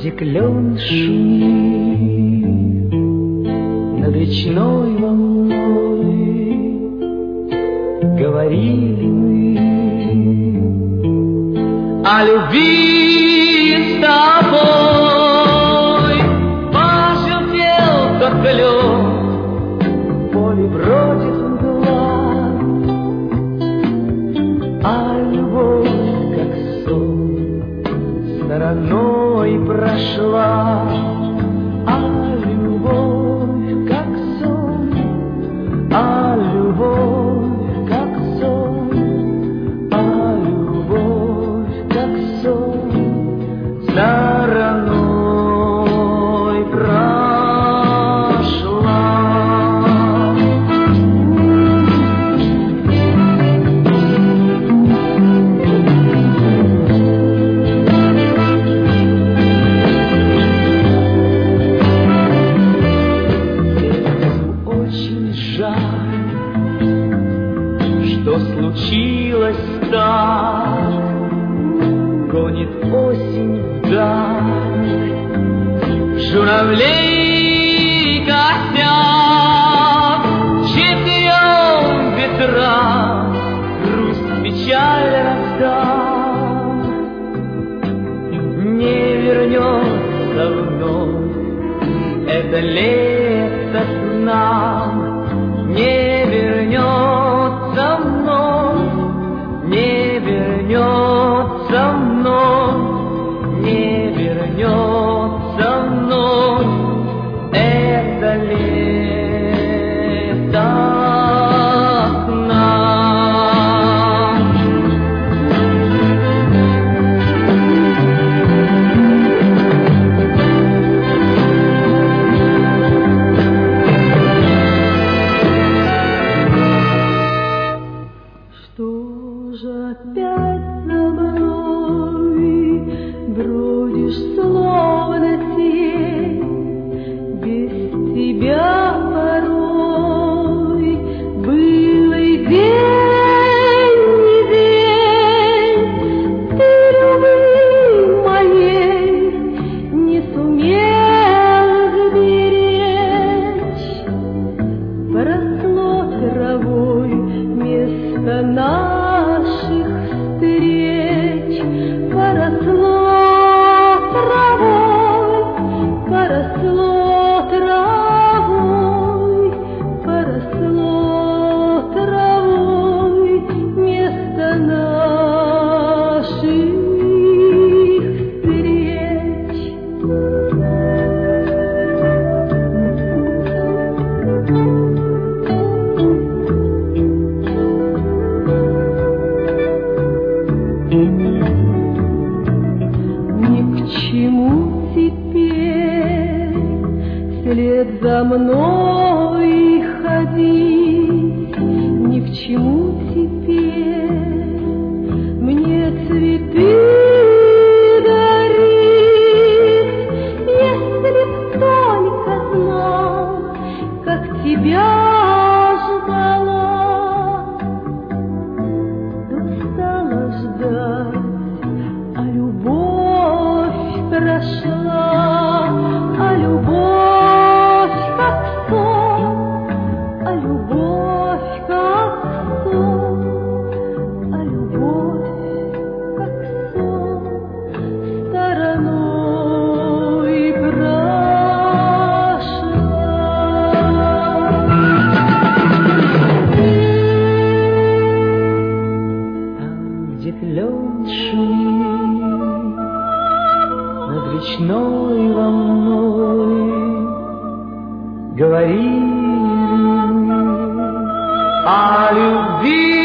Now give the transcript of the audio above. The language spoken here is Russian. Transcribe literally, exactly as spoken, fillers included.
где клен шумит над речной волной, говорили мы о любви с тобой. Пожелтел только лед, в поле бродит мгла, а любовь, как сон, стороной прошла. А любовь, как сон, а любовь, как сон, а любовь, как сон, стороной прошла. Очень жаль, что случилось так, гонит осень вдаль журавлей костяк, четырем ветрам грусть, печаль раздав. Не вернется вновь это лето к нам, не вернется вновь, не вернется вновь, не вернется вновь это лето к нам. Что же опять за мной бродишь, словно тень, без тебя порой был и день, и день. Ты любви моей не сумел сберечь, поросло травой место наших встреч, поросло травой, поросло травой, поросло травой место наших встреч. Ни к чему теперь вслед за мной ходить, ни к чему теперь мне цветы дарить, если б только знал, как тебя ждала. Устала ждать, а любовь прошла, а любовь как сон, а любовь как сон, а любовь как сон, стороной прошла. Там, где клен шумит над речной волной, говорили мы о любви.